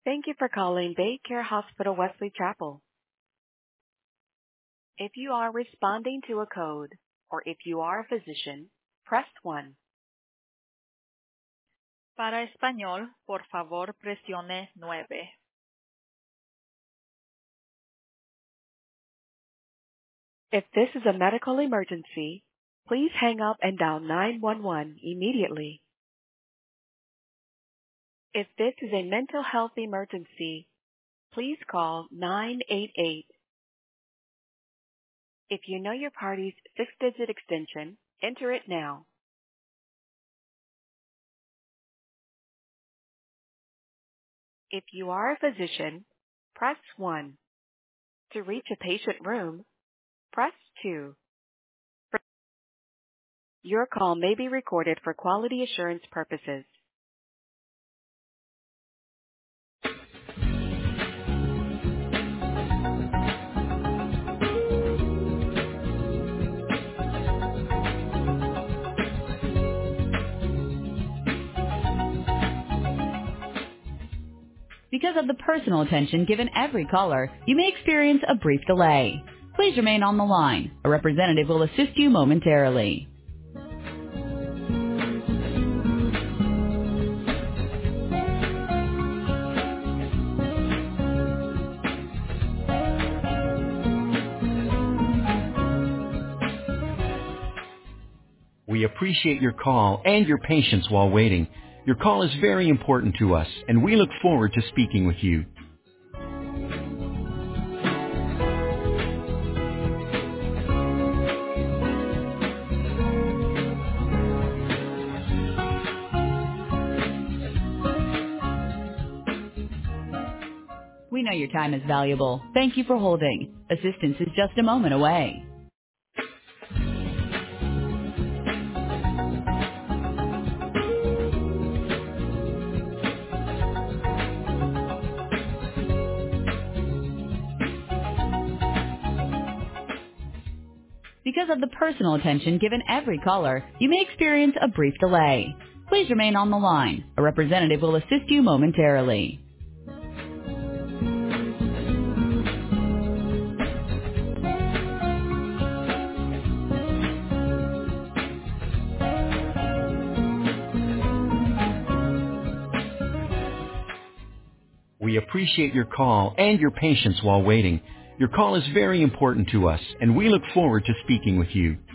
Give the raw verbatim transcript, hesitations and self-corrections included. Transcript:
Thank you for calling Baycare Hospital Wesley Chapel. If you are responding to a code or if you are a physician, press one. Para español, por favor, presione nueve. If this is a medical emergency, please hang up and dial nine one one immediately. If this is a mental health emergency, please call nine eight eight. If you know your party's six-digit extension, enter it now. If you are a physician, press one. To reach a patient room, press two. Your call may be recorded for quality assurance purposes. Because of the personal attention given every caller, you may experience a brief delay. Please remain on the line. A representative will assist you momentarily. We appreciate your call and your patience while waiting. Your call is very important to us, and we look forward to speaking with you. We know your time is valuable. Thank you for holding. Assistance is just a moment away. Because of the personal attention given every caller, you may experience a brief delay. Please remain on the line. A representative will assist you momentarily. We appreciate your call and your patience while waiting. Your call is very important to us, and we look forward to speaking with you.